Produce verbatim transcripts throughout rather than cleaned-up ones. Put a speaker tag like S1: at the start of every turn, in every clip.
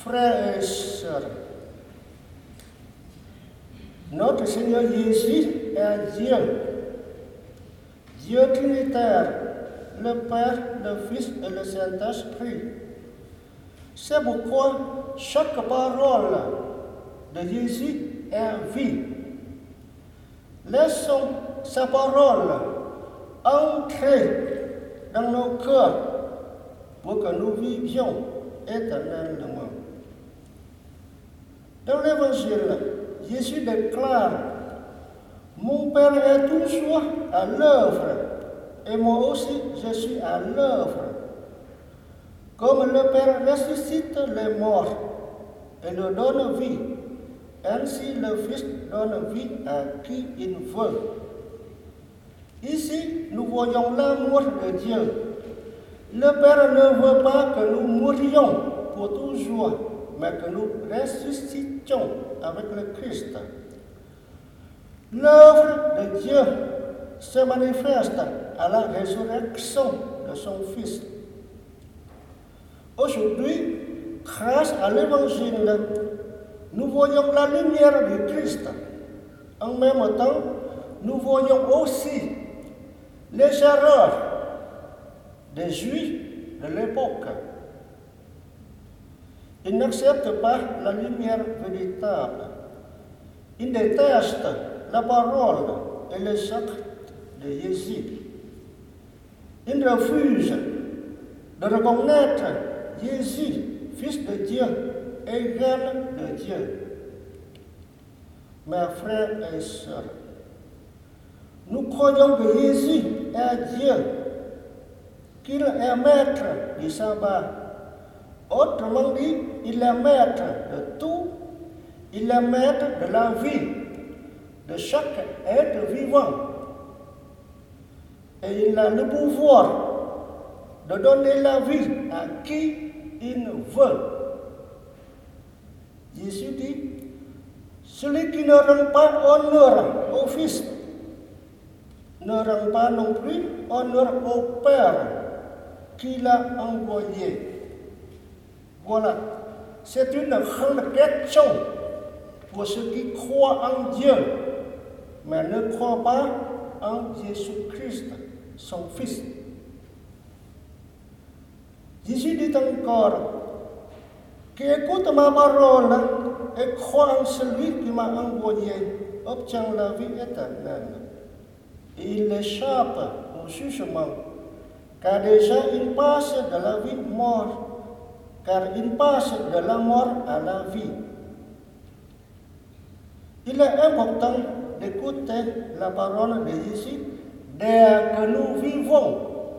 S1: Frères et sœurs, notre Seigneur Jésus est Dieu, Dieu Trinitaire, le Père, le Fils et le Saint-Esprit. C'est pourquoi chaque parole de Jésus est vie. Laissons sa parole entrer dans nos cœurs pour que nous vivions éternellement. Dans l'Évangile, Jésus déclare: mon Père est toujours à l'œuvre, et moi aussi je suis à l'œuvre. Comme le Père ressuscite les morts et leur donne vie, ainsi le Fils donne vie à qui il veut. Ici, nous voyons l'amour de Dieu. Le Père ne veut pas que nous mourions pour toujours, mais que nous ressuscitions avec le Christ. L'œuvre de Dieu se manifeste à la résurrection de son Fils. Aujourd'hui, grâce à l'Évangile, nous voyons la lumière du Christ. En même temps, nous voyons aussi les erreurs des Juifs de l'époque. Ils n'acceptent pas la lumière véritable. Ils détestent la parole et les actes de Jésus. Ils refusent de reconnaître Jésus, Fils de Dieu, égal de Dieu. Mes frères et sœurs, nous croyons que Jésus est Dieu, qu'il est maître du sabbat. Autrement dit, il est maître de tout, il est maître de la vie, de chaque être vivant. Et il a le pouvoir de donner la vie à qui il veut. Jésus dit: celui qui ne rend pas honneur au Fils ne rend pas non plus honneur au Père qui l'a envoyé. Voilà, c'est une grande question pour ceux qui croient en Dieu, mais ne croient pas en Jésus-Christ, son Fils. Jésus dit encore: qui écoute ma parole et croit en celui qui m'a envoyé obtient la vie éternelle. Et il échappe au jugement, car déjà il passe de la vie mort, car il passe de la mort à la vie. Il est important d'écouter la parole de Jésus dès que nous vivons.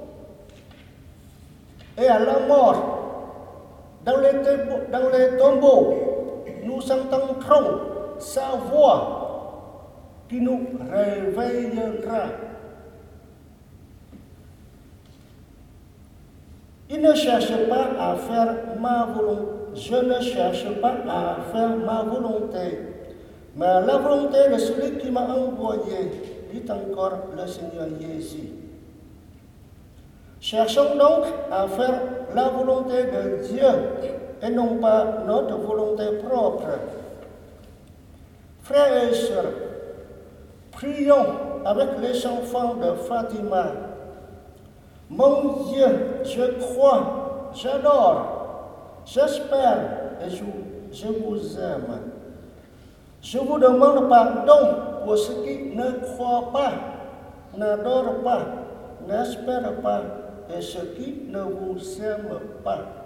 S1: Et à la mort, dans les, dans les tombeaux, nous entendrons sa voix qui nous réveillera. Il ne cherche pas à faire ma volonté. Je ne cherche pas à faire ma volonté, mais la volonté de celui qui m'a envoyé, dit encore le Seigneur Jésus. Cherchons donc à faire la volonté de Dieu et non pas notre volonté propre. Frères et sœurs, prions avec les enfants de Fatima. Mon Dieu, je crois, j'adore, j'espère et je, je vous aime. Je vous demande pardon pour ceux qui ne croient pas, n'adorent pas, n'espèrent pas et ceux qui ne vous aiment pas.